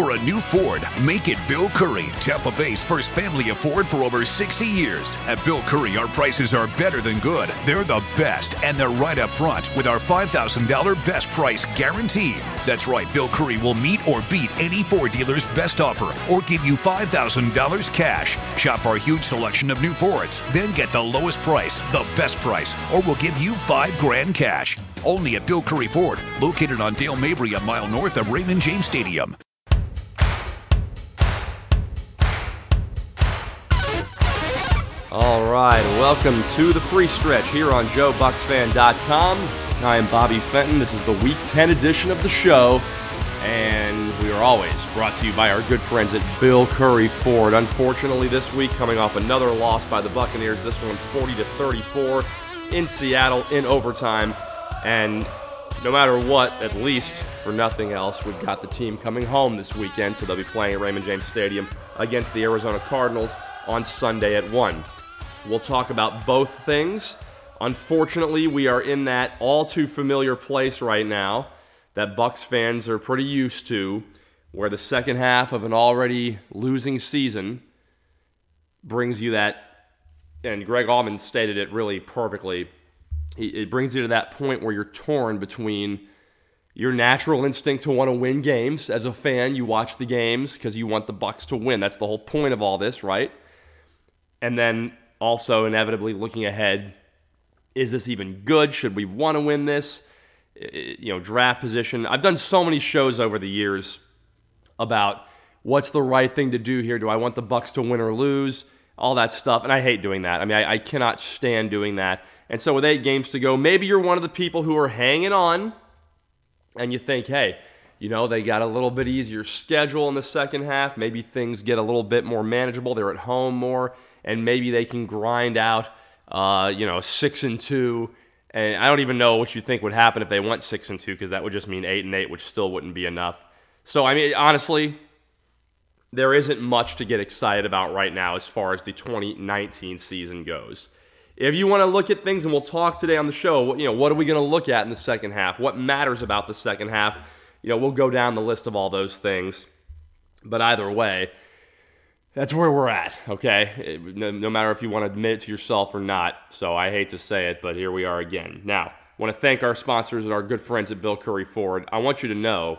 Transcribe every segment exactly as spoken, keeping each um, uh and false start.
for a new Ford, make it Bill Curry, Tampa Bay's first family of Ford for over sixty years. At Bill Curry, our prices are better than good. They're the best, and they're right up front with our five thousand dollars best price guarantee. That's right, Bill Curry will meet or beat any Ford dealer's best offer or give you five thousand dollars cash. Shop our huge selection of new Fords, then get the lowest price, the best price, or we'll give you five grand cash. Only at Bill Curry Ford, located on Dale Mabry, a mile north of Raymond James Stadium. All right, welcome to the free stretch here on Joe Bucks Fan dot com. I am Bobby Fenton. This is the Week ten edition of the show, and we are always brought to you by our good friends at Bill Curry Ford. Unfortunately, this week, coming off another loss by the Buccaneers, this one forty to thirty-four in Seattle in overtime. And no matter what, at least for nothing else, we've got the team coming home this weekend, so they'll be playing at Raymond James Stadium against the Arizona Cardinals on Sunday at one. We'll talk about both things. Unfortunately, we are in that all too familiar place right now that Bucs fans are pretty used to, where the second half of an already losing season brings you that, and Greg Allman stated it really perfectly, it brings you to that point where you're torn between your natural instinct to want to win games. As a fan, you watch the games because you want the Bucs to win. That's the whole point of all this, right? And then also inevitably looking ahead, is this even good? Should we want to win this? You know, draft position. I've done so many shows over the years about what's the right thing to do here. Do I want the Bucs to win or lose? All that stuff. And I hate doing that. I mean, I, I cannot stand doing that. And so with eight games to go, maybe you're one of the people who are hanging on and you think, hey, you know, they got a little bit easier schedule in the second half. Maybe things get a little bit more manageable. They're at home more, and maybe they can grind out, uh, you know, six and two. And I don't even know what you think would happen if they went six and two, because that would just mean eight and eight, which still wouldn't be enough. So, I mean, honestly, there isn't much to get excited about right now as far as the twenty nineteen season goes. If you want to look at things, and we'll talk today on the show, you know, what are we going to look at in the second half? What matters about the second half? You know, we'll go down the list of all those things. But either way, that's where we're at, okay? No, no matter if you want to admit it to yourself or not. So I hate to say it, but here we are again. Now, I want to thank our sponsors and our good friends at Bill Curry Ford. I want you to know,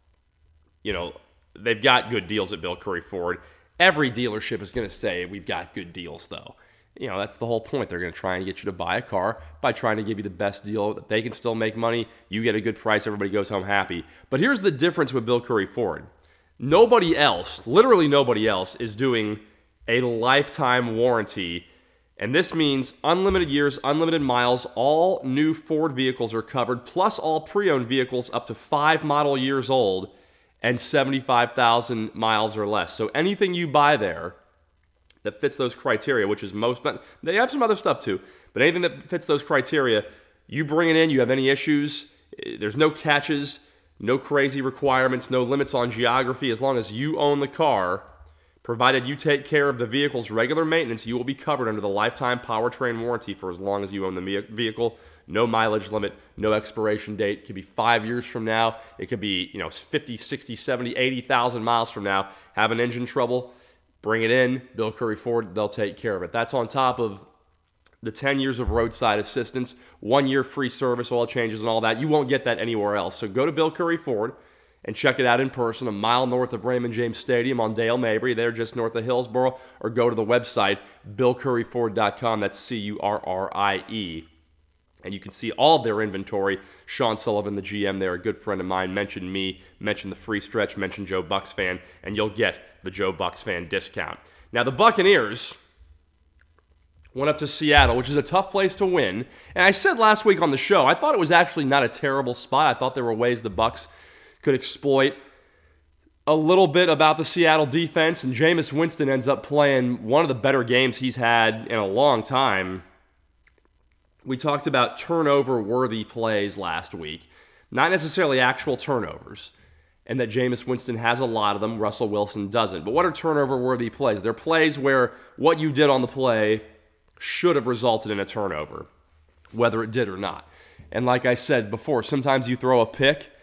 you know, they've got good deals at Bill Curry Ford. Every dealership is going to say we've got good deals, though. You know, that's the whole point. They're going to try and get you to buy a car by trying to give you the best deal that they can still make money. You get a good price. Everybody goes home happy. But here's the difference with Bill Curry Ford. Nobody else, literally nobody else, is doing a lifetime warranty. And this means unlimited years, unlimited miles. All new Ford vehicles are covered, plus all pre-owned vehicles up to five model years old and seventy-five thousand miles or less. So anything you buy there that fits those criteria, which is most, but they have some other stuff too, but anything that fits those criteria, you bring it in, you have any issues, there's no catches, no crazy requirements, no limits on geography. As long as you own the car, provided you take care of the vehicle's regular maintenance, you will be covered under the lifetime powertrain warranty for as long as you own the vehicle. No mileage limit, no expiration date. It could be five years from now. It could be, you know, fifty, sixty, seventy, eighty thousand miles from now. Have an engine trouble, bring it in, Bill Curry Ford, they'll take care of it. That's on top of the ten years of roadside assistance, one year free service, oil changes, and all that. You won't get that anywhere else. So go to Bill Curry Ford and check it out in person, a mile north of Raymond James Stadium on Dale Mabry. They're just north of Hillsboro. Or go to the website, Bill Curry Ford dot com. That's C U R R I E. And you can see all of their inventory. Sean Sullivan, the G M there, a good friend of mine, mentioned me, mentioned the free stretch, mentioned Joe Bucks Fan, and you'll get the Joe Bucks Fan discount. Now, the Buccaneers went up to Seattle, which is a tough place to win. And I said last week on the show, I thought it was actually not a terrible spot. I thought there were ways the Bucs could exploit a little bit about the Seattle defense, and Jameis Winston ends up playing one of the better games he's had in a long time. We talked about turnover-worthy plays last week, not necessarily actual turnovers, and that Jameis Winston has a lot of them, Russell Wilson doesn't. But what are turnover-worthy plays? They're plays where what you did on the play should have resulted in a turnover, whether it did or not. And like I said before, sometimes you throw a pick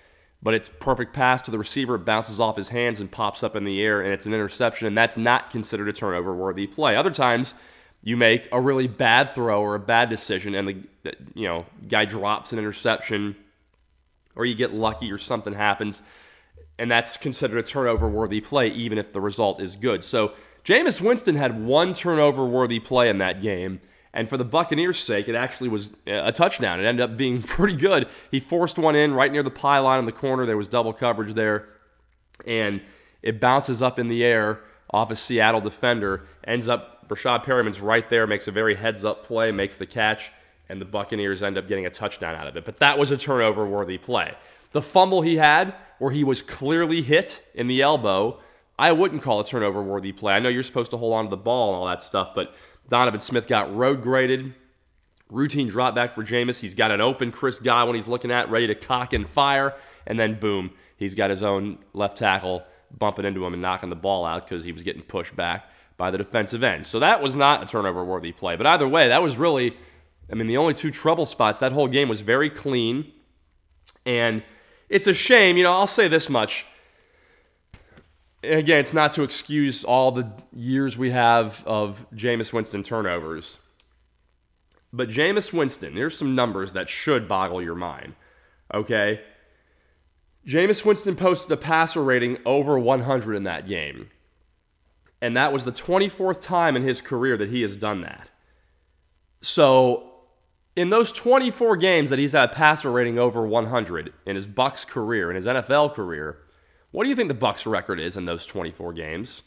but it's perfect pass to the receiver, it bounces off his hands and pops up in the air, and it's an interception, and that's not considered a turnover-worthy play. Other times, you make a really bad throw or a bad decision, and the you know guy drops an interception, or you get lucky or something happens, and that's considered a turnover-worthy play, even if the result is good. So Jameis Winston had one turnover-worthy play in that game, and for the Buccaneers' sake, it actually was a touchdown. It ended up being pretty good. He forced one in right near the pylon in the corner. There was double coverage there, and it bounces up in the air off a Seattle defender, ends up, Rashad Perriman's right there, makes a very heads-up play, makes the catch, and the Buccaneers end up getting a touchdown out of it. But that was a turnover-worthy play. The fumble he had, where he was clearly hit in the elbow, I wouldn't call a turnover-worthy play. I know you're supposed to hold on to the ball and all that stuff, but Donovan Smith got road graded. Routine drop back for Jameis. He's got an open Chris Godwin he's looking at, ready to cock and fire, and then boom, he's got his own left tackle bumping into him and knocking the ball out because he was getting pushed back by the defensive end. So that was not a turnover-worthy play. But either way, that was really, I mean, the only two trouble spots. That whole game was very clean, and it's a shame. You know, I'll say this much. Again, it's not to excuse all the years we have of Jameis Winston turnovers. But Jameis Winston, here's some numbers that should boggle your mind. Okay? Jameis Winston posted a passer rating over one hundred in that game. And that was the twenty-fourth time in his career that he has done that. So, in those twenty-four games that he's had a passer rating over one hundred in his Bucs career, in his N F L career, what do you think the Bucs record is in those twenty-four games?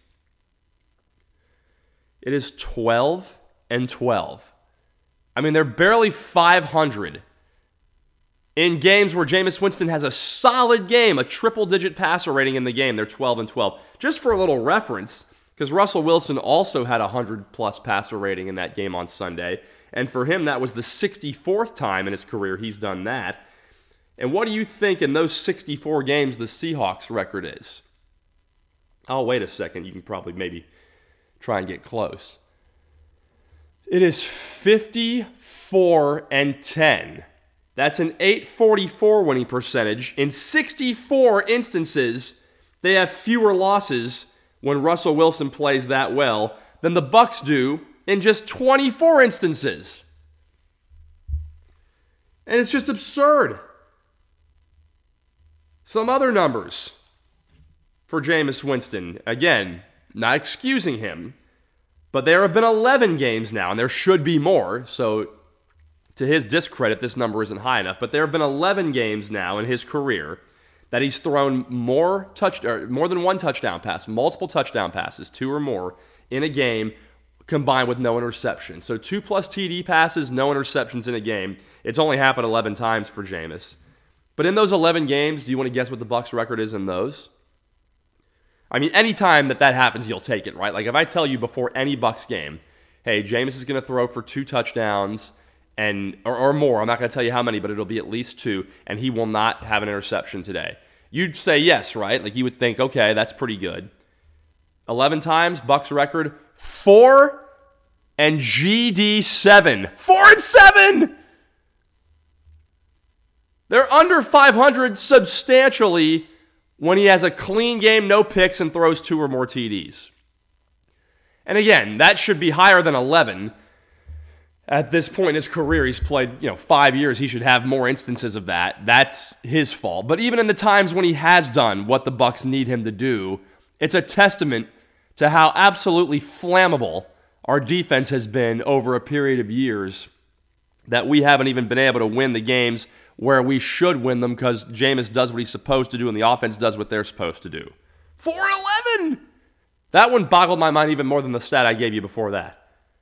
It is twelve and twelve. I mean, they're barely five hundred. In games where Jameis Winston has a solid game, a triple-digit passer rating in the game, they're twelve and twelve. Just for a little reference, because Russell Wilson also had a one hundred plus passer rating in that game on Sunday, and for him, that was the sixty-fourth time in his career he's done that. And what do you think in those sixty-four games the Seahawks record is? Oh, wait a second. You can probably maybe try and get close. It is fifty-four and ten. That's an eight forty-four winning percentage. In sixty-four instances, they have fewer losses when Russell Wilson plays that well than the Bucs do in just twenty-four instances. And it's just absurd. Some other numbers for Jameis Winston. Again, not excusing him, but there have been eleven games now, and there should be more, so to his discredit, this number isn't high enough, but there have been eleven games now in his career that he's thrown more touch, or more than one touchdown pass, multiple touchdown passes, two or more, in a game combined with no interceptions. So two plus T D passes, no interceptions in a game. It's only happened eleven times for Jameis. But in those eleven games, do you want to guess what the Bucs record is in those? I mean, any time that that happens, you'll take it, right? Like if I tell you before any Bucs game, hey, Jameis is going to throw for two touchdowns and or, or more. I'm not going to tell you how many, but it'll be at least two, and he will not have an interception today. You'd say yes, right? Like you would think, okay, that's pretty good. eleven times, Bucs record, four and G D seven. Four and seven! They're under five hundred substantially when he has a clean game, no picks, and throws two or more T Ds. And again, that should be higher than eleven. At this point in his career, he's played, you know, five years. He should have more instances of that. That's his fault. But even in the times when he has done what the Bucs need him to do, it's a testament to how absolutely flammable our defense has been over a period of years that we haven't even been able to win the games where we should win them because Jameis does what he's supposed to do and the offense does what they're supposed to do. four eleven! That one boggled my mind even more than the stat I gave you before that.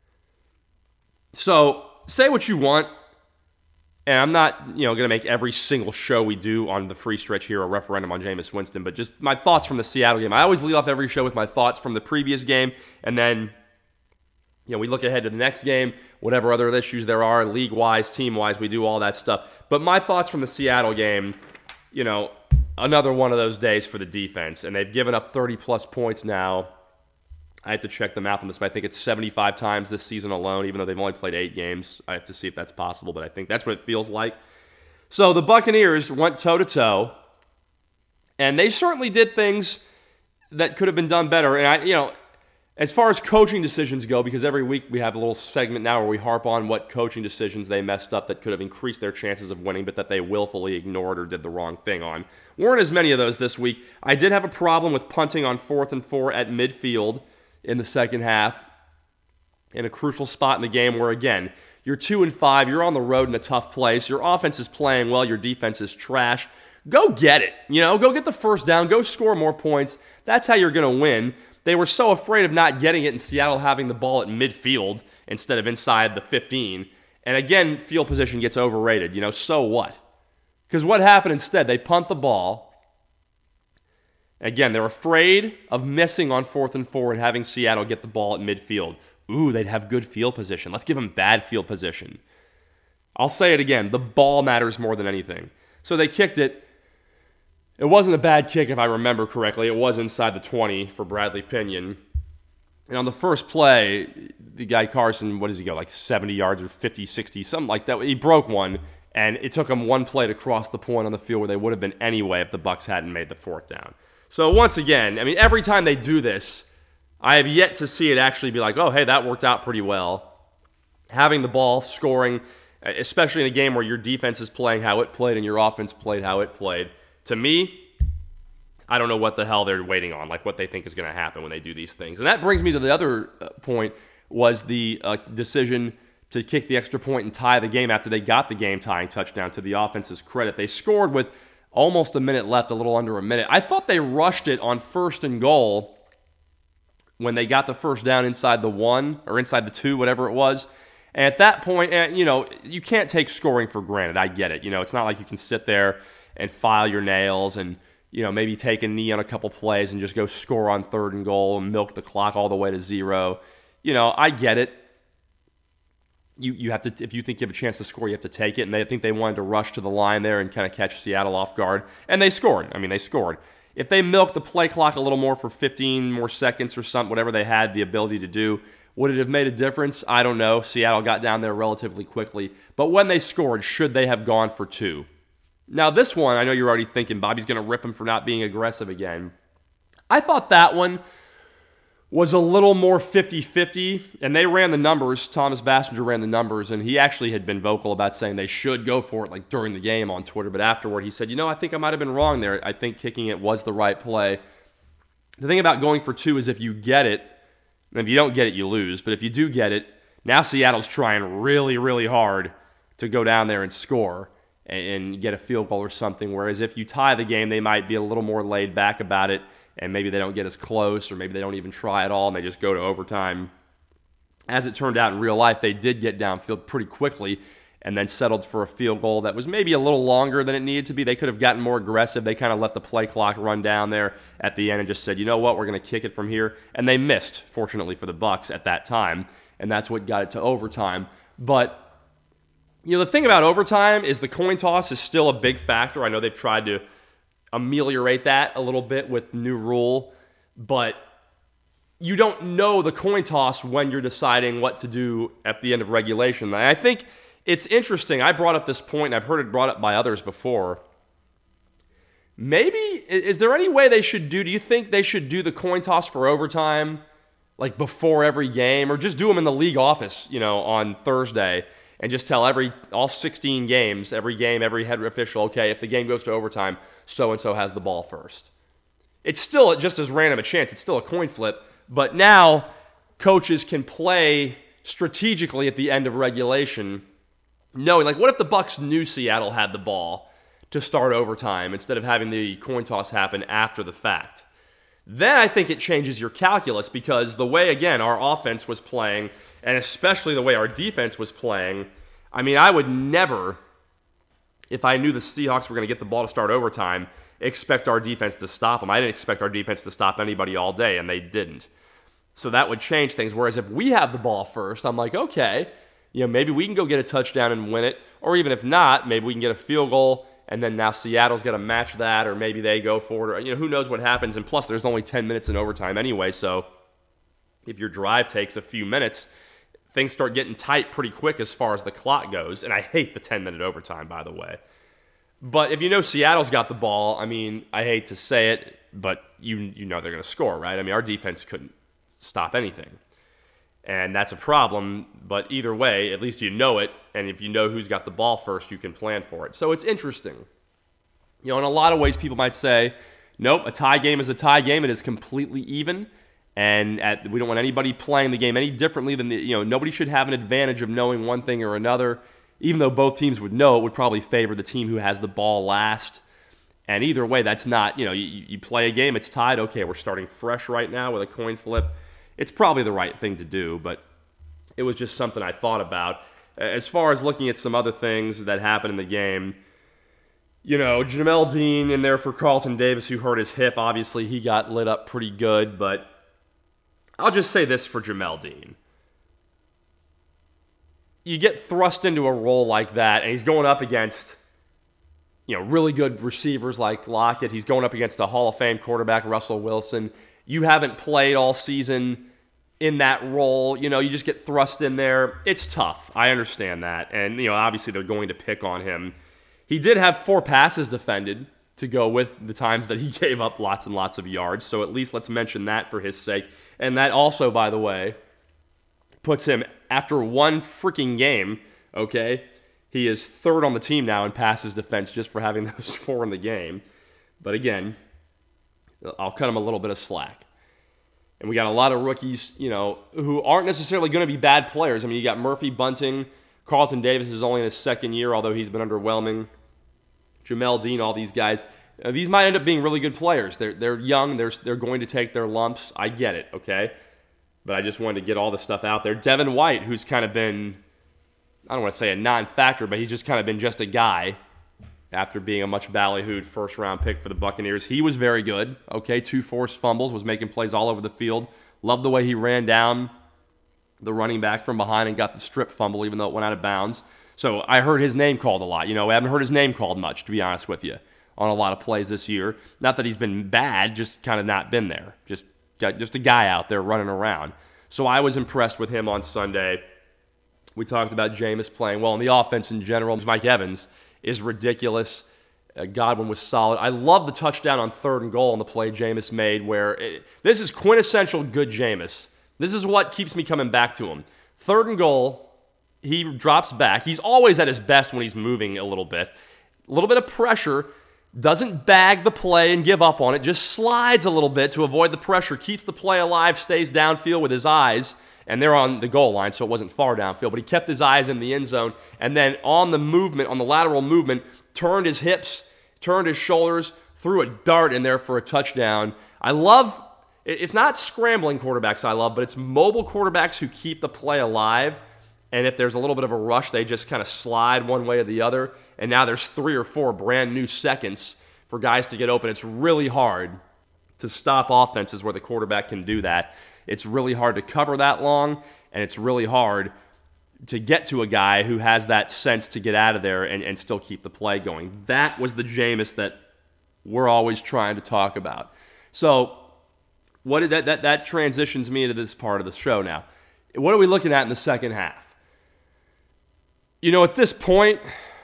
So, say what you want, and I'm not, you know, going to make every single show we do on the free stretch here a referendum on Jameis Winston, but just my thoughts from the Seattle game. I always lead off every show with my thoughts from the previous game, and then, you know, we look ahead to the next game, whatever other issues there are, league-wise, team-wise, we do all that stuff. But my thoughts from the Seattle game, you know, another one of those days for the defense, and they've given up thirty-plus points now. I have to check the math on this, but I think it's seventy-five times this season alone, even though they've only played eight games. I have to see if that's possible, but I think that's what it feels like. So the Buccaneers went toe-to-toe And they certainly did things that could have been done better. And, I, you know, as far as coaching decisions go, because every week we have a little segment now where we harp on what coaching decisions they messed up that could have increased their chances of winning, but that they willfully ignored or did the wrong thing on. Weren't as many of those this week. I did have a problem with punting on fourth and four at midfield in the second half in a crucial spot in the game where, again, you're two and five, you're on the road in a tough place, your offense is playing well, your defense is trash. Go get it. You know, go get the first down, go score more points. That's how you're going to win. They were so afraid of not getting it in Seattle having the ball at midfield instead of inside the fifteen. And again, field position gets overrated. You know, so what? Because what happened instead? They punt the ball. Again, they're afraid of missing on fourth and four and having Seattle get the ball at midfield. Ooh, they'd have good field position. Let's give them bad field position. I'll say it again. The ball matters more than anything. So they kicked it. It wasn't a bad kick, if I remember correctly. It was inside the twenty for Bradley Pinion. And on the first play, the guy Carson, what does he go, like seventy yards or fifty, sixty, something like that. He broke one, and it took him one play to cross the point on the field where they would have been anyway if the Bucs hadn't made the fourth down. So once again, I mean, every time they do this, I have yet to see it actually be like, oh, hey, that worked out pretty well. Having the ball, scoring, especially in a game where your defense is playing how it played and your offense played how it played. To me, I don't know what the hell they're waiting on, like what they think is going to happen when they do these things. And that brings me to the other uh, point, was the uh, decision to kick the extra point and tie the game after they got the game-tying touchdown. To the offense's credit, they scored with almost a minute left, a little under a minute. I thought they rushed it on first and goal when they got the first down inside the one, or inside the two, whatever it was. And at that point, you know, you can't take scoring for granted. I get it. You know, it's not like you can sit there and file your nails and, you know, maybe take a knee on a couple plays and just go score on third and goal and milk the clock all the way to zero. You know, I get it. You you have to, if you think you have a chance to score, you have to take it. And they I think they wanted to rush to the line there and kind of catch Seattle off guard. And they scored. I mean, they scored. If they milked the play clock a little more for fifteen more seconds or something, whatever they had the ability to do, would it have made a difference? I don't know. Seattle got down there relatively quickly. But when they scored, should they have gone for two? Now, this one, I know you're already thinking Bobby's going to rip him for not being aggressive again. I thought that one was a little more fifty-fifty, and they ran the numbers. Thomas Bassinger ran the numbers, and he actually had been vocal about saying they should go for it, like during the game on Twitter. But afterward, he said, you know, I think I might have been wrong there. I think kicking it was the right play. The thing about going for two is if you get it, and if you don't get it, you lose. But if you do get it, now Seattle's trying really, really hard to go down there and score and get a field goal or something, whereas if you tie the game, they might be a little more laid back about it, and maybe they don't get as close, or maybe they don't even try at all, and they just go to overtime. As it turned out in real life, they did get downfield pretty quickly and then settled for a field goal that was maybe a little longer than it needed to be. They could have gotten more aggressive. They kind of let the play clock run down there at the end and just said, you know what, we're going to kick it from here. And they missed, fortunately for the Bucs at that time, and that's what got it to overtime. But you know, the thing about overtime is the coin toss is still a big factor. I know they've tried to ameliorate that a little bit with the new rule, but you don't know the coin toss when you're deciding what to do at the end of regulation. And I think it's interesting. I brought up this point, and I've heard it brought up by others before. Maybe, is there any way they should do, do you think they should do the coin toss for overtime, like before every game, or just do them in the league office, you know, on Thursday? And just tell every all sixteen games, every game, every head official, okay, if the game goes to overtime, so-and-so has the ball first. It's still just as random a chance. It's still a coin flip. But now coaches can play strategically at the end of regulation, knowing, like, what if the Bucs knew Seattle had the ball to start overtime instead of having the coin toss happen after the fact? Then I think it changes your calculus, because the way, again, our offense was playing, and especially the way our defense was playing, I mean, I would never, if I knew the Seahawks were going to get the ball to start overtime, expect our defense to stop them. I didn't expect our defense to stop anybody all day, and they didn't. So that would change things. Whereas if we have the ball first, I'm like, okay, you know, maybe we can go get a touchdown and win it. Or even if not, maybe we can get a field goal, and then now Seattle's got to match that, or maybe they go for it, or, you know, who knows what happens. And plus, there's only ten minutes in overtime anyway, so if your drive takes a few minutes, things start getting tight pretty quick as far as the clock goes. And I hate the ten-minute overtime, by the way. But if you know Seattle's got the ball, I mean, I hate to say it, but you you know they're going to score, right? I mean, our defense couldn't stop anything. And that's a problem, but either way, at least you know it, and if you know who's got the ball first, you can plan for it. So it's interesting. You know, in a lot of ways, people might say, nope, a tie game is a tie game. It is completely even, and at, we don't want anybody playing the game any differently than, the, you know, nobody should have an advantage of knowing one thing or another. Even though both teams would know, it would probably favor the team who has the ball last. And either way, that's not, you know, you, you play a game, it's tied, okay, we're starting fresh right now with a coin flip. It's probably the right thing to do, but it was just something I thought about. As far as looking at some other things that happened in the game, you know, Jamel Dean in there for Carlton Davis, who hurt his hip. Obviously, he got lit up pretty good, but I'll just say this for Jamel Dean. You get thrust into a role like that, and he's going up against, you know, really good receivers like Lockett. He's going up against a Hall of Fame quarterback, Russell Wilson. You haven't played all season in that role. You know, you just get thrust in there. It's tough. I understand that. And, you know, obviously they're going to pick on him. He did have four passes defended to go with the times that he gave up lots and lots of yards. So at least let's mention that for his sake. And that also, by the way, puts him, after one freaking game, okay, he is third on the team now in passes defense just for having those four in the game. But again, I'll cut him a little bit of slack. And we got a lot of rookies, you know, who aren't necessarily going to be bad players. I mean, you got Murphy Bunting. Carlton Davis is only in his second year, although he's been underwhelming. Jamel Dean, all these guys. Uh, these might end up being really good players. They're they're young. They're, they're going to take their lumps. I get it, okay? But I just wanted to get all the stuff out there. Devin White, who's kind of been, I don't want to say a non-factor, but he's just kind of been just a guy after being a much ballyhooed first-round pick for the Buccaneers. He was very good, okay? Two forced fumbles, was making plays all over the field. Loved the way he ran down the running back from behind and got the strip fumble, even though it went out of bounds. So I heard his name called a lot. You know, I haven't heard his name called much, to be honest with you, on a lot of plays this year. Not that he's been bad, just kind of not been there. Just, just a guy out there running around. So I was impressed with him on Sunday. We talked about Jameis playing well, and the offense in general. Mike Evans is ridiculous. Uh, Godwin was solid. I love the touchdown on third and goal on the play Jameis made, where it, this is quintessential good Jameis. This is what keeps me coming back to him. Third and goal, he drops back. He's always at his best when he's moving a little bit. A little bit of pressure, doesn't bag the play and give up on it, just slides a little bit to avoid the pressure, keeps the play alive, stays downfield with his eyes, and they're on the goal line, so it wasn't far downfield, but he kept his eyes in the end zone, and then on the movement, on the lateral movement, turned his hips, turned his shoulders, threw a dart in there for a touchdown. I love, it's not scrambling quarterbacks I love, but it's mobile quarterbacks who keep the play alive, and if there's a little bit of a rush, they just kind of slide one way or the other, and now there's three or four brand new seconds for guys to get open. It's really hard to stop offenses where the quarterback can do that. It's really hard to cover that long, and it's really hard to get to a guy who has that sense to get out of there and, and still keep the play going. That was the Jameis that we're always trying to talk about. So what did that, that, that transitions me into this part of the show now. What are we looking at in the second half? You know, at this point,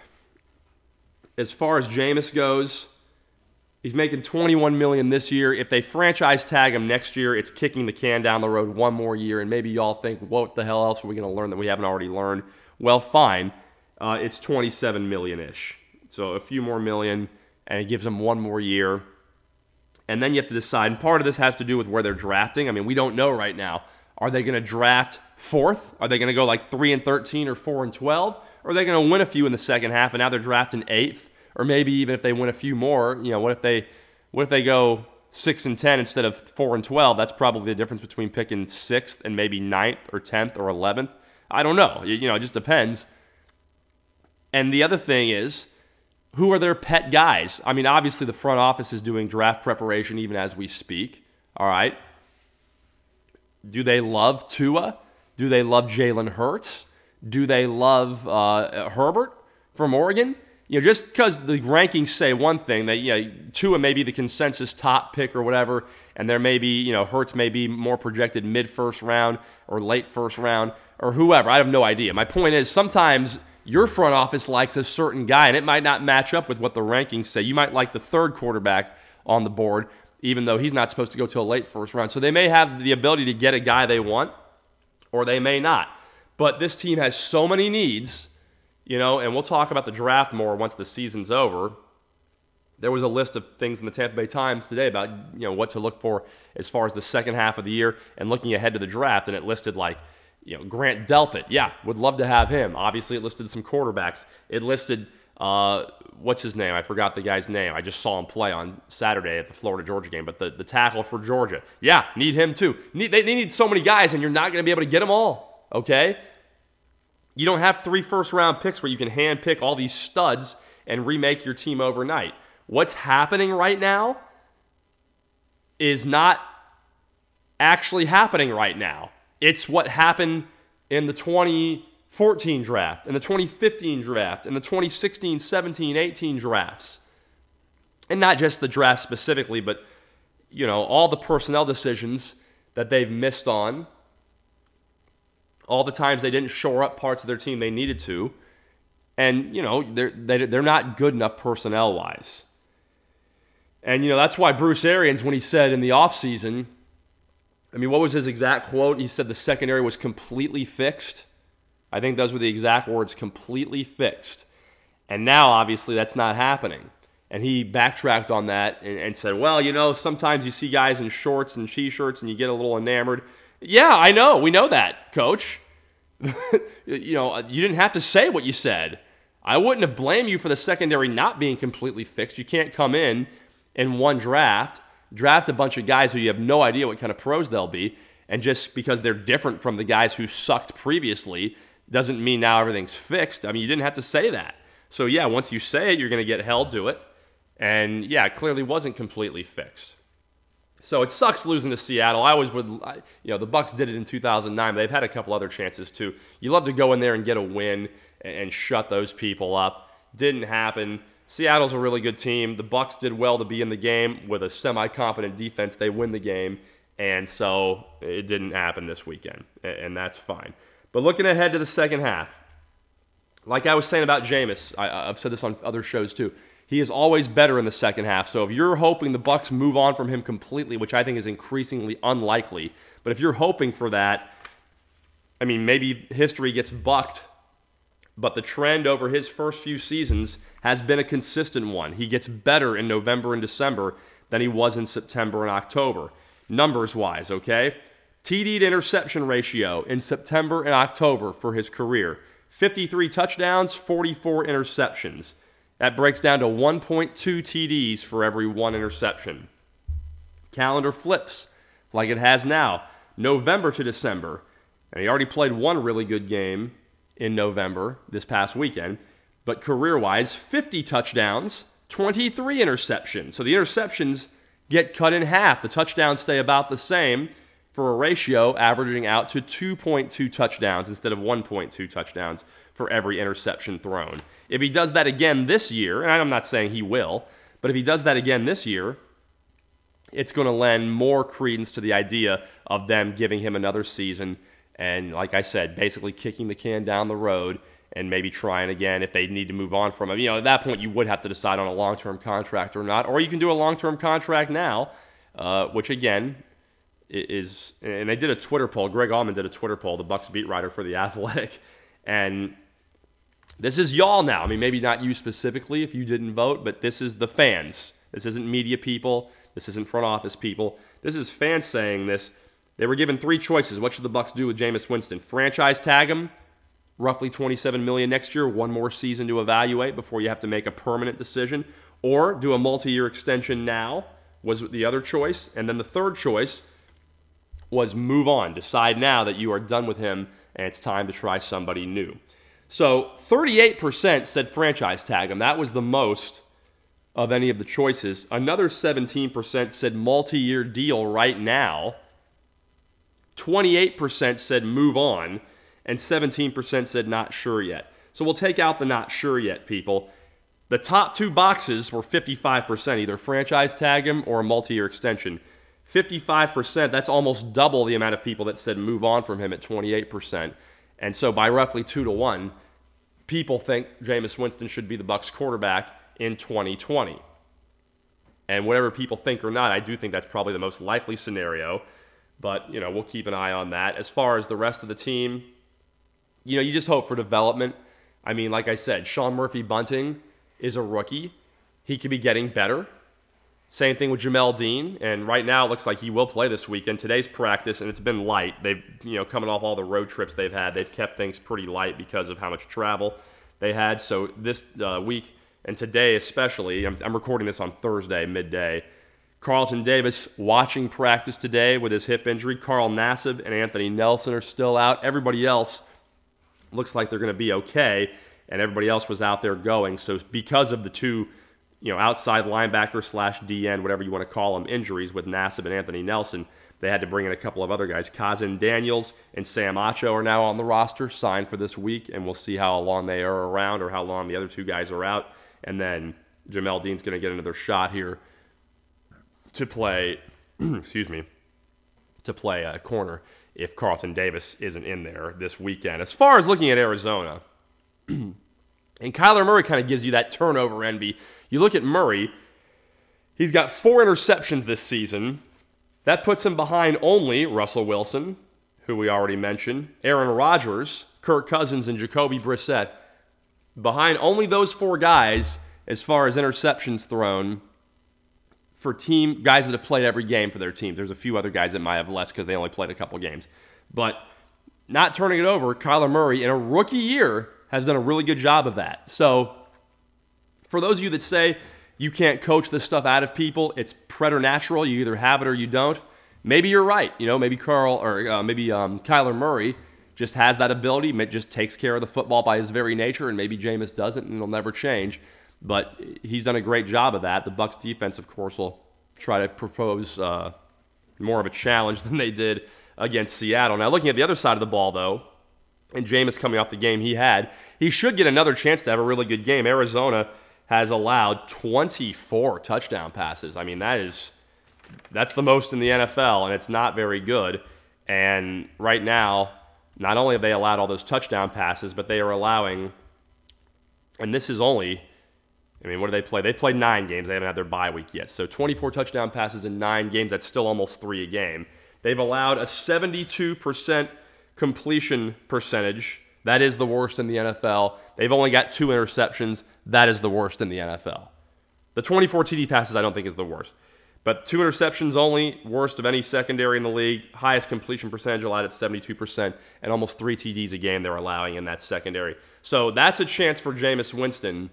as far as Jameis goes, he's making twenty-one million dollars this year. If they franchise tag him next year, it's kicking the can down the road one more year. And maybe y'all think, what the hell else are we going to learn that we haven't already learned? Well, fine. Uh, it's twenty-seven million dollars-ish. So a few more million, and it gives him one more year. And then you have to decide, and part of this has to do with where they're drafting. I mean, we don't know right now. Are they going to draft fourth? Are they going to go like three and thirteen or four and twelve? Or are they going to win a few in the second half, and now they're drafting eighth? Or maybe even if they win a few more, you know, what if they what if they go six and ten instead of four and twelve? That's probably the difference between picking sixth and maybe ninth or tenth or eleventh. I don't know. You know, it just depends. And the other thing is, who are their pet guys? I mean, obviously the front office is doing draft preparation even as we speak. All right. Do they love Tua? Do they love Jalen Hurts? Do they love uh, Herbert from Oregon? You know, just because the rankings say one thing, that, you know, Tua may be the consensus top pick or whatever, and there may be, you know, Hurts may be more projected mid-first round or late first round or whoever. I have no idea. My point is, sometimes your front office likes a certain guy, and it might not match up with what the rankings say. You might like the third quarterback on the board, even though he's not supposed to go till a late first round. So they may have the ability to get a guy they want, or they may not. But this team has so many needs, you know, and we'll talk about the draft more once the season's over. There was a list of things in the Tampa Bay Times today about, you know, what to look for as far as the second half of the year and looking ahead to the draft, and it listed like, you know, Grant Delpit. Yeah, would love to have him. Obviously, it listed some quarterbacks. It listed, uh, what's his name? I forgot the guy's name. I just saw him play on Saturday at the Florida-Georgia game, but the, the tackle for Georgia. Yeah, need him too. Need, they, they need so many guys, and you're not going to be able to get them all, okay? You don't have three first-round picks where you can hand-pick all these studs and remake your team overnight. What's happening right now is not actually happening right now. It's what happened in the twenty fourteen draft, in the twenty fifteen draft, in the twenty sixteen, seventeen, eighteen drafts. And not just the draft specifically, but, you know, all the personnel decisions that they've missed on, all the times they didn't shore up parts of their team they needed to, and, you know, they're, they're not good enough personnel-wise. And, you know, that's why Bruce Arians, when he said in the offseason, I mean, what was his exact quote? He said the secondary was completely fixed. I think those were the exact words, completely fixed. And now, obviously, that's not happening. And he backtracked on that and, and said, well, you know, sometimes you see guys in shorts and T-shirts and you get a little enamored. Yeah, I know. We know that, Coach. You know, you didn't have to say what you said. I wouldn't have blamed you for the secondary not being completely fixed. You can't come in in one draft, draft a bunch of guys who you have no idea what kind of pros they'll be, and just because they're different from the guys who sucked previously doesn't mean now everything's fixed. I mean, you didn't have to say that. So, yeah, once you say it, you're going to get held to it. And, yeah, it clearly wasn't completely fixed. So it sucks losing to Seattle. I always would, you know, the Bucs did it in two thousand nine, but they've had a couple other chances too. You love to go in there and get a win and shut those people up. Didn't happen. Seattle's a really good team. The Bucs did well to be in the game with a semi-competent defense. They win the game, and so it didn't happen this weekend, and that's fine. But looking ahead to the second half, like I was saying about Jameis, I, I've said this on other shows too, he is always better in the second half. So if you're hoping the Bucs move on from him completely, which I think is increasingly unlikely, but if you're hoping for that, I mean, maybe history gets bucked, but the trend over his first few seasons has been a consistent one. He gets better in November and December than he was in September and October, numbers-wise, okay? T D to interception ratio in September and October for his career, fifty-three touchdowns, forty-four interceptions. That breaks down to one point two T Ds for every one interception. Calendar flips like it has now, November to December. And he already played one really good game in November this past weekend. But career-wise, fifty touchdowns, twenty-three interceptions. So the interceptions get cut in half. The touchdowns stay about the same for a ratio averaging out to two point two touchdowns instead of one point two touchdowns for every interception thrown. If he does that again this year, and I'm not saying he will, but if he does that again this year, it's going to lend more credence to the idea of them giving him another season and, like I said, basically kicking the can down the road and maybe trying again if they need to move on from him. You know, at that point, you would have to decide on a long-term contract or not, or you can do a long-term contract now, uh, which, again, is, and they did a Twitter poll. Greg Allman did a Twitter poll, the Bucs beat writer for The Athletic, and this is y'all now. I mean, maybe not you specifically if you didn't vote, but this is the fans. This isn't media people. This isn't front office people. This is fans saying this. They were given three choices. What should the Bucs do with Jameis Winston? Franchise tag him, roughly twenty-seven million dollars next year, one more season to evaluate before you have to make a permanent decision, or do a multi-year extension now was the other choice. And then the third choice was move on. Decide now that you are done with him and it's time to try somebody new. So thirty-eight percent said franchise tag him. That was the most of any of the choices. Another seventeen percent said multi-year deal right now. twenty-eight percent said move on. And seventeen percent said not sure yet. So we'll take out the not sure yet people. The top two boxes were fifty-five percent, either franchise tag him or a multi-year extension. fifty-five percent, that's almost double the amount of people that said move on from him at twenty-eight percent. And so by roughly two to one, people think Jameis Winston should be the Bucs quarterback in twenty twenty. And whatever people think or not, I do think that's probably the most likely scenario. But, you know, we'll keep an eye on that. As far as the rest of the team, you know, you just hope for development. I mean, like I said, Sean Murphy-Bunting is a rookie. He could be getting better. Same thing with Jamel Dean. And right now it looks like he will play this weekend. Today's practice, and it's been light. They've, you know, coming off all the road trips they've had, they've kept things pretty light because of how much travel they had. So this uh, week, and today especially, I'm, I'm recording this on Thursday, midday, Carlton Davis watching practice today with his hip injury. Carl Nassib and Anthony Nelson are still out. Everybody else looks like they're going to be okay, and everybody else was out there going. So because of the two, you know, outside linebacker slash D N, whatever you want to call them, injuries with Nassib and Anthony Nelson, they had to bring in a couple of other guys. Kazin Daniels and Sam Acho are now on the roster, signed for this week, and we'll see how long they are around or how long the other two guys are out. And then Jamel Dean's going to get another shot here to play, excuse me, to play a corner if Carlton Davis isn't in there this weekend. As far as looking at Arizona, and Kyler Murray kind of gives you that turnover envy. You look at Murray, he's got four interceptions this season. That puts him behind only Russell Wilson, who we already mentioned, Aaron Rodgers, Kirk Cousins, and Jacoby Brissett. Behind only those four guys as far as interceptions thrown for team guys that have played every game for their team. There's a few other guys that might have less because they only played a couple games. But not turning it over, Kyler Murray, in a rookie year, has done a really good job of that. So for those of you that say you can't coach this stuff out of people, it's preternatural, you either have it or you don't, maybe you're right. You know, maybe Carl or uh, maybe um, Kyler Murray just has that ability, just takes care of the football by his very nature, and maybe Jameis doesn't, and it'll never change. But he's done a great job of that. The Bucs defense, of course, will try to propose uh, more of a challenge than they did against Seattle. Now, looking at the other side of the ball, though, and Jameis coming off the game he had, he should get another chance to have a really good game. Arizona has allowed twenty-four touchdown passes. I mean, that is that's the most in the N F L, and it's not very good. And right now, not only have they allowed all those touchdown passes, but they are allowing, and this is only, I mean, what do they play? They played nine games. They haven't had their bye week yet. So twenty-four touchdown passes in nine games. That's still almost three a game. They've allowed a seventy-two percent completion percentage. That is the worst in the N F L. They've only got two interceptions. That is the worst in the N F L. The twenty-four T D passes I don't think is the worst. But two interceptions only, worst of any secondary in the league. Highest completion percentage allowed at seventy-two percent, and almost three T Ds a game they're allowing in that secondary. So that's a chance for Jameis Winston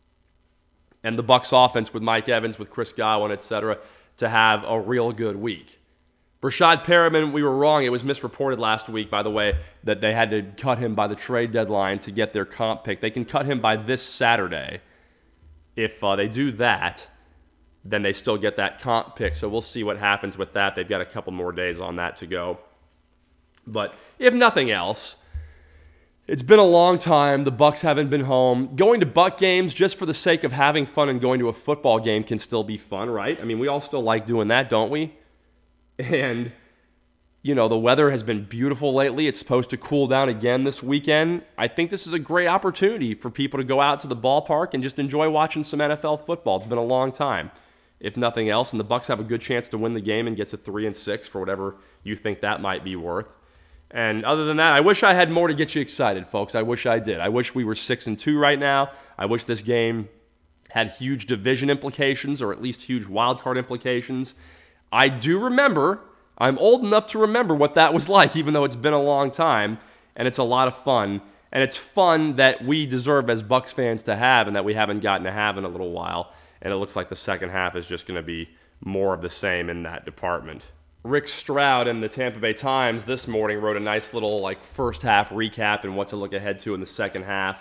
and the Bucs offense with Mike Evans, with Chris Godwin, et cetera, to have a real good week. Brashad Perriman, we were wrong. It was misreported last week, by the way, that they had to cut him by the trade deadline to get their comp pick. They can cut him by this Saturday. If uh, they do that, then they still get that comp pick. So we'll see what happens with that. They've got a couple more days on that to go. But if nothing else, it's been a long time. The Bucs haven't been home. Going to Buck games just for the sake of having fun and going to a football game can still be fun, right? I mean, we all still like doing that, don't we? And, you know, the weather has been beautiful lately. It's supposed to cool down again this weekend. I think this is a great opportunity for people to go out to the ballpark and just enjoy watching some N F L football. It's been a long time, if nothing else. And the Bucs have a good chance to win the game and get to three and six for whatever you think that might be worth. And other than that, I wish I had more to get you excited, folks. I wish I did. I wish we were six and two right now. I wish this game had huge division implications, or at least huge wild card implications. I do remember, I'm old enough to remember what that was like, even though it's been a long time, and it's a lot of fun. And it's fun that we deserve as Bucs fans to have and that we haven't gotten to have in a little while. And it looks like the second half is just going to be more of the same in that department. Rick Stroud in the Tampa Bay Times this morning wrote a nice little like first half recap and what to look ahead to in the second half,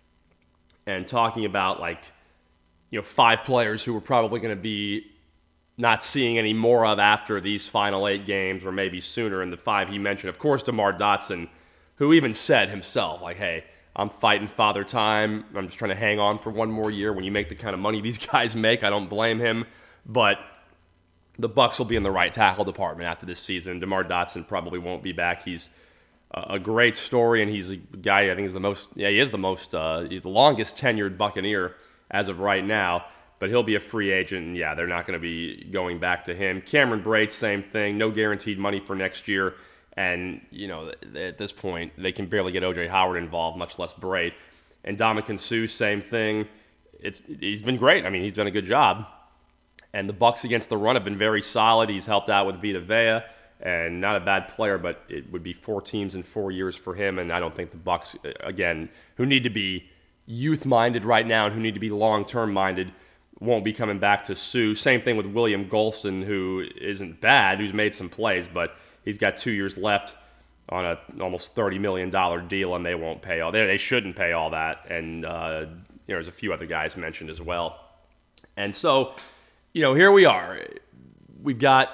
and talking about like, you know, five players who were probably going to be not seeing any more of after these final eight games, or maybe sooner. And the five he mentioned, of course, DeMar Dotson, who even said himself, like, hey, I'm fighting father time. I'm just trying to hang on for one more year. When you make the kind of money these guys make, I don't blame him. But the Bucs will be in the right tackle department after this season. DeMar Dotson probably won't be back. He's a, a great story, and he's a guy I think is the most, yeah, he is the most, uh, he's the longest tenured Buccaneer as of right now. But he'll be a free agent, and yeah, they're not going to be going back to him. Cameron Brate, same thing. No guaranteed money for next year. And, you know, at this point, they can barely get O J Howard involved, much less Brate. And Ndamukong Suh, same thing. It's He's been great. I mean, he's done a good job. And the Bucs against the run have been very solid. He's helped out with Vita Vea, and not a bad player, but it would be four teams in four years for him. And I don't think the Bucs, again, who need to be youth-minded right now and who need to be long-term minded, won't be coming back to Suh. Same thing with William Golston, who isn't bad, who's made some plays, but he's got two years left on a almost thirty million dollars deal, and they won't pay all. They, they shouldn't pay all that. And uh, you know, there's a few other guys mentioned as well. And so, you know, here we are. We've got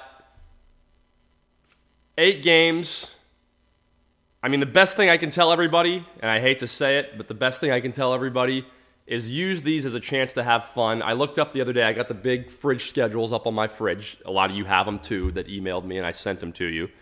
eight games. I mean, the best thing I can tell everybody, and I hate to say it, but the best thing I can tell everybody is use these as a chance to have fun. I looked up the other day. I got the big fridge schedules up on my fridge. A lot of you have them too that emailed me, and I sent them to you.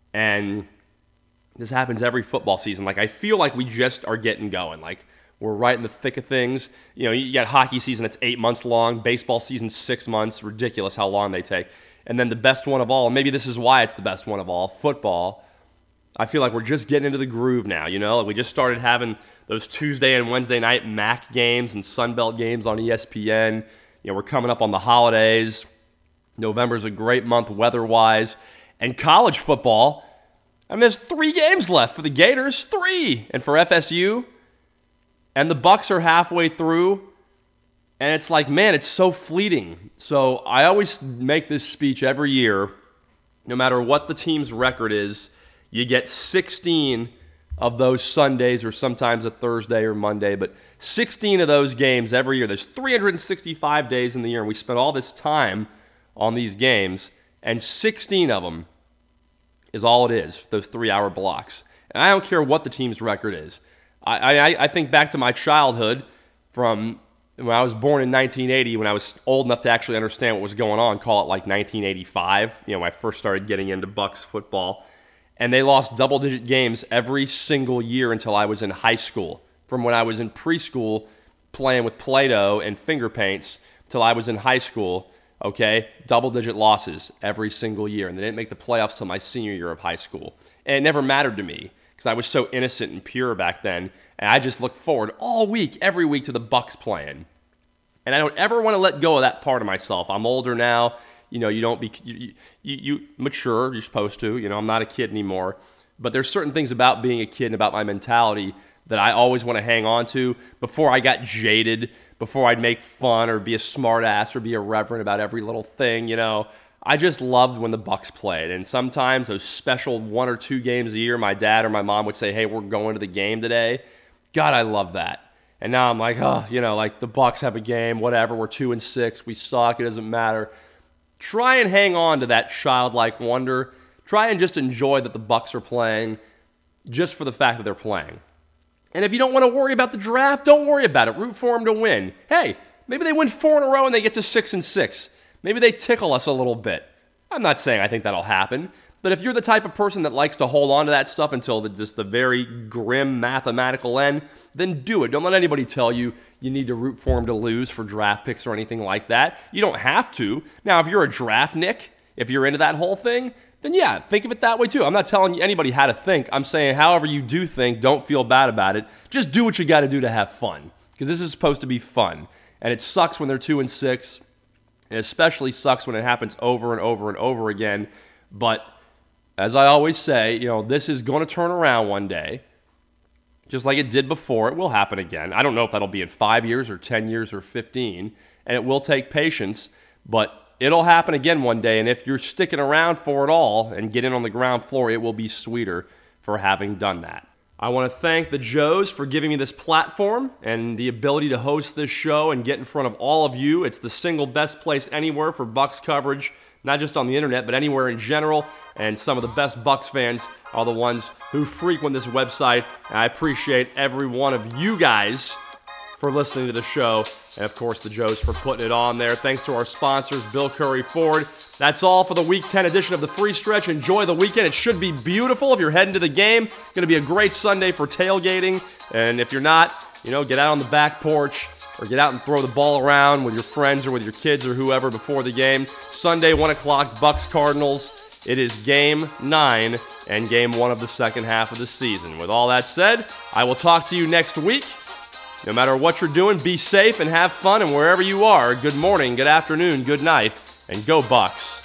And this happens every football season. Like, I feel like we just are getting going. Like, we're right in the thick of things. You know, you got hockey season that's eight months long. Baseball season, six months. Ridiculous how long they take. And then the best one of all, and maybe this is why it's the best one of all, football. I feel like we're just getting into the groove now, you know? Like, we just started having those Tuesday and Wednesday night M A C games and Sunbelt games on E S P N. You know, we're coming up on the holidays. November's a great month weather-wise. And college football, I mean, there's three games left for the Gators, three. And for F S U, and the Bucs are halfway through. And it's like, man, it's so fleeting. So I always make this speech every year. No matter what the team's record is, you get sixteen of those Sundays, or sometimes a Thursday or Monday, but sixteen of those games every year. There's three hundred sixty-five days in the year, and we spend all this time on these games, and sixteen of them is all it is, those three-hour blocks. And I don't care what the team's record is. I, I, I think back to my childhood from when I was born in nineteen eighty, when I was old enough to actually understand what was going on, call it like nineteen eighty-five, you know, when I first started getting into Bucs football. And they lost double-digit games every single year until I was in high school. From when I was in preschool playing with Play-Doh and finger paints till I was in high school, okay, double-digit losses every single year. And they didn't make the playoffs till my senior year of high school. And it never mattered to me because I was so innocent and pure back then. And I just looked forward all week, every week, to the Bucs playing. And I don't ever want to let go of that part of myself. I'm older now. You know, you don't be, you, you, you mature, you're supposed to. You know, I'm not a kid anymore. But there's certain things about being a kid and about my mentality that I always want to hang on to before I got jaded, before I'd make fun or be a smart ass or be irreverent about every little thing, you know. I just loved when the Bucs played. And sometimes those special one or two games a year, my dad or my mom would say, hey, we're going to the game today. God, I love that. And now I'm like, oh, you know, like the Bucs have a game, whatever, we're two and six, we suck, it doesn't matter. Try and hang on to that childlike wonder. Try and just enjoy that the Bucs are playing just for the fact that they're playing. And if you don't want to worry about the draft, don't worry about it. Root for them to win. Hey, maybe they win four in a row and they get to six and six. Maybe they tickle us a little bit. I'm not saying I think that'll happen, but if you're the type of person that likes to hold on to that stuff until the, just the very grim mathematical end, then do it. Don't let anybody tell you you need to root for them to lose for draft picks or anything like that. You don't have to. Now, if you're a draft Nick, if you're into that whole thing, then yeah, think of it that way too. I'm not telling anybody how to think. I'm saying however you do think, don't feel bad about it. Just do what you got to do to have fun, because this is supposed to be fun. And it sucks when they're two and six. It especially sucks when it happens over and over and over again. But as I always say, you know, this is going to turn around one day. Just like it did before, it will happen again. I don't know if that'll be in five years or ten years or fifteen. And it will take patience, but it'll happen again one day. And if you're sticking around for it all and get in on the ground floor, it will be sweeter for having done that. I want to thank the Joes for giving me this platform and the ability to host this show and get in front of all of you. It's the single best place anywhere for Bucs coverage, not just on the internet, but anywhere in general. And some of the best Bucs fans are the ones who frequent this website. And I appreciate every one of you guys for listening to the show, and of course the Joes for putting it on there. Thanks to our sponsors, Bill Curry Ford. That's all for the Week ten edition of the Free Stretch. Enjoy the weekend. It should be beautiful if you're heading to the game. It's going to be a great Sunday for tailgating, and if you're not, you know, get out on the back porch or get out and throw the ball around with your friends or with your kids or whoever before the game. Sunday, one o'clock, Bucks Cardinals. It is game nine and game one of the second half of the season. With all that said, I will talk to you next week. No matter what you're doing, be safe and have fun, and wherever you are, good morning, good afternoon, good night, and go Bucks.